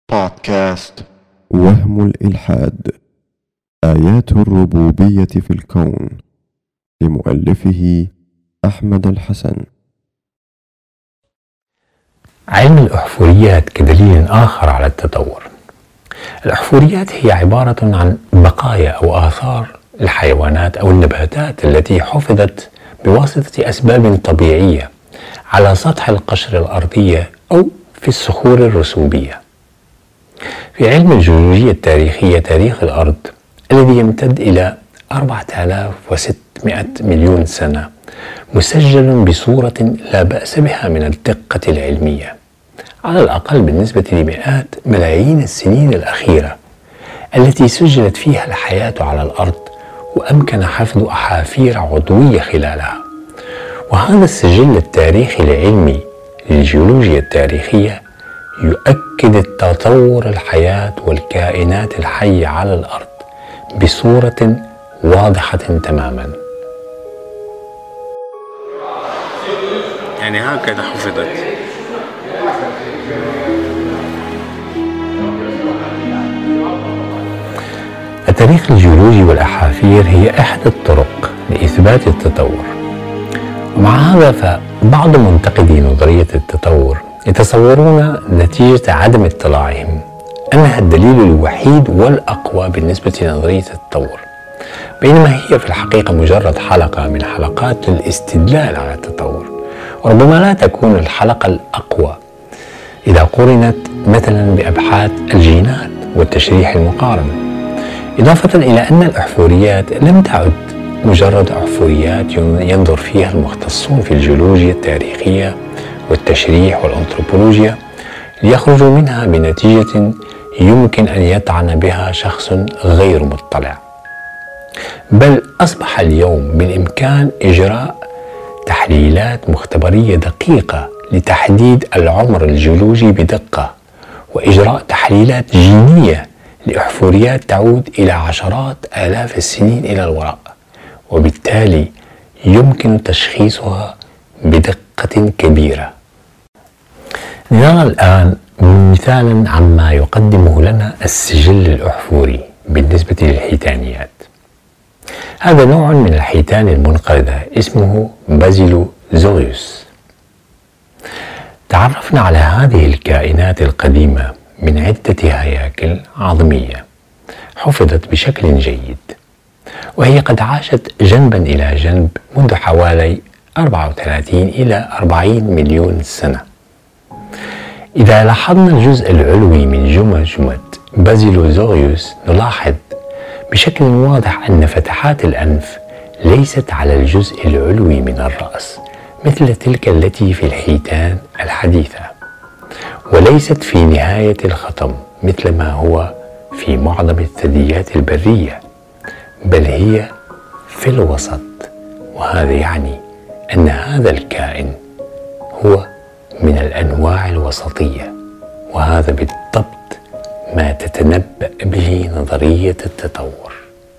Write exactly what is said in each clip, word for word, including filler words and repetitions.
بودكاست وهم الإلحاد، آيات الربوبية في الكون، لمؤلفه أحمد الحسن. علم الأحفوريات كدليل آخر على التطور. الأحفوريات هي عبارة عن بقايا أو آثار الحيوانات أو النباتات التي حفظت بواسطة أسباب طبيعية على سطح القشرة الأرضية أو في الصخور الرسوبية. في علم الجيولوجيا التاريخية، تاريخ الأرض الذي يمتد إلى أربعة آلاف وستمائة مليون سنة مسجل بصورة لا بأس بها من الدقة العلمية، على الأقل بالنسبة لمئات ملايين السنين الأخيرة التي سجلت فيها الحياة على الأرض وأمكن حفظ أحافير عضوية خلالها. وهذا السجل التاريخي العلمي للجيولوجيا التاريخية يؤكد تطور الحياة والكائنات الحية على الأرض بصورة واضحة تماما. يعني هكذا حفظت. التاريخ الجيولوجي والأحافير هي إحدى الطرق لإثبات التطور، ومع هذا فبعض منتقدي نظرية التطور يتصورون نتيجة عدم اطلاعهم أنها الدليل الوحيد والأقوى بالنسبة لنظرية التطور، بينما هي في الحقيقة مجرد حلقة من حلقات الاستدلال على التطور، وربما لا تكون الحلقة الأقوى إذا قرنت مثلا بأبحاث الجينات والتشريح المقارن، إضافة إلى أن الأحفوريات لم تعد مجرد أحفوريات ينظر فيها المختصون في الجيولوجيا التاريخية والتشريح والأنثروبولوجيا ليخرجوا منها بنتيجة يمكن أن يطعن بها شخص غير مطلع، بل أصبح اليوم بالإمكان إجراء تحليلات مختبرية دقيقة لتحديد العمر الجيولوجي بدقة، وإجراء تحليلات جينية لأحفوريات تعود إلى عشرات آلاف السنين إلى الوراء، وبالتالي يمكن تشخيصها بدقة كبيرة. نرى الآن مثالا عما يقدمه لنا السجل الأحفوري بالنسبة للحيتانيات. هذا نوع من الحيتان المنقرضة اسمه بازيلوزوريوس. تعرفنا على هذه الكائنات القديمة من عدة هياكل عظمية حفظت بشكل جيد، وهي قد عاشت جنبا إلى جنب منذ حوالي أربعة وثلاثين إلى أربعين مليون سنة. إذا لاحظنا الجزء العلوي من جمجمة بازيلوزوريوس نلاحظ بشكل واضح أن فتحات الأنف ليست على الجزء العلوي من الرأس مثل تلك التي في الحيتان الحديثة، وليست في نهاية الخطم مثل ما هو في معظم الثدييات البرية، بل هي في الوسط. وهذا يعني أن هذا الكائن هو من الأنواع الوسطية، وهذا بالضبط ما تتنبأ به نظرية التطور.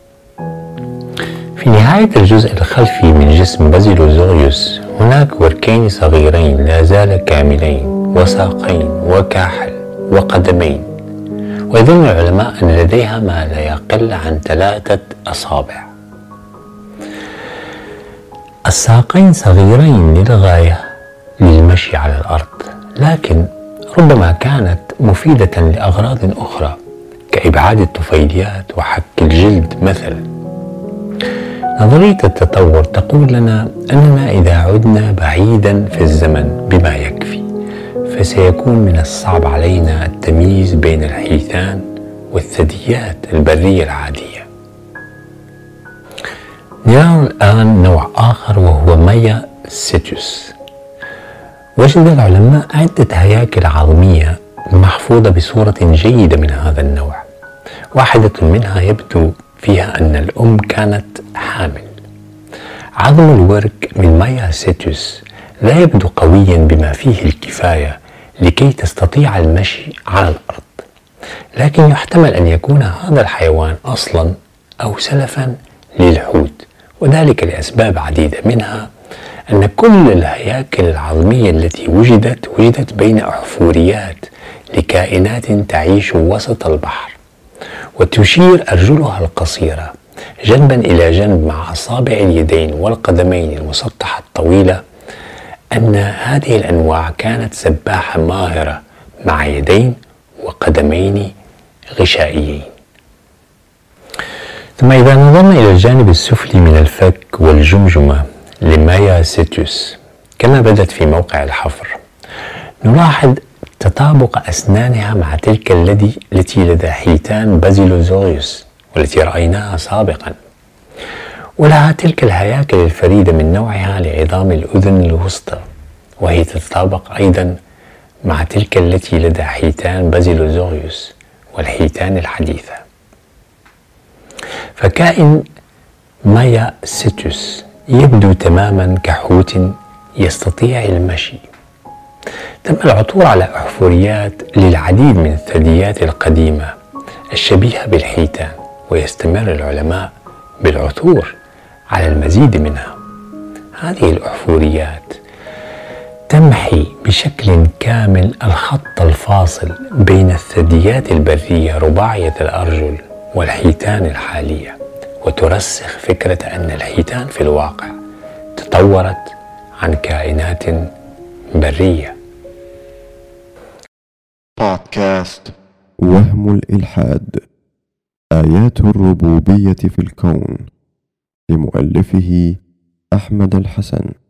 في نهاية الجزء الخلفي من جسم بازيلوزوريوس هناك وركين صغيرين لا زال كاملين، وساقين وكاحل وقدمين، ويظن العلماء أن لديها ما لا يقل عن ثلاثة أصابع. الساقين صغيرين للغاية للمشي على الأرض، لكن ربما كانت مفيدة لأغراض أخرى كإبعاد الطفيليات وحك الجلد مثلا. نظرية التطور تقول لنا أننا إذا عدنا بعيدا في الزمن بما يكفي فسيكون من الصعب علينا التمييز بين الحيتان والثدييات البرية العادية. نرى الآن نوع آخر وهو مايا سيتوس. وجد العلماء عدة هياكل عظمية محفوظة بصورة جيدة من هذا النوع، واحدة منها يبدو فيها أن الأم كانت حامل. عظم الورك من مايا سيتوس لا يبدو قويا بما فيه الكفاية لكي تستطيع المشي على الأرض، لكن يحتمل أن يكون هذا الحيوان أصلا أو سلفا للحوت، وذلك لأسباب عديدة، منها أن كل الهياكل العظمية التي وجدت وجدت بين أحفوريات لكائنات تعيش وسط البحر، وتشير أرجلها القصيرة جنبا إلى جنب مع أصابع اليدين والقدمين المسطحة الطويلة أن هذه الأنواع كانت سباحة ماهرة مع يدين وقدمين غشائيين. ثم إذا نظرنا إلى الجانب السفلي من الفك والجمجمة لمايا سيتوس كما بدت في موقع الحفر، نلاحظ تطابق أسنانها مع تلك الذي التي لدى حيتان بازيلوزوريوس والتي رأيناها سابقا، ولها تلك الهياكل الفريدة من نوعها لعظام الأذن الوسطى، وهي تتطابق أيضا مع تلك التي لدى حيتان بازيلوزوريوس والحيتان الحديثة. فكائن مايا سيتوس يبدو تماما كحوت يستطيع المشي. تم العثور على أحفوريات للعديد من الثدييات القديمة الشبيهة بالحيتان، ويستمر العلماء بالعثور على المزيد منها. هذه الأحفوريات تمحي بشكل كامل الخط الفاصل بين الثدييات البرية رباعية الأرجل والحيتان الحالية، وترسخ فكرة أن الحيتان في الواقع تطورت عن كائنات برية. بودكاست وهم الإلحاد، آيات الربوبية في الكون، لمؤلفه أحمد الحسن.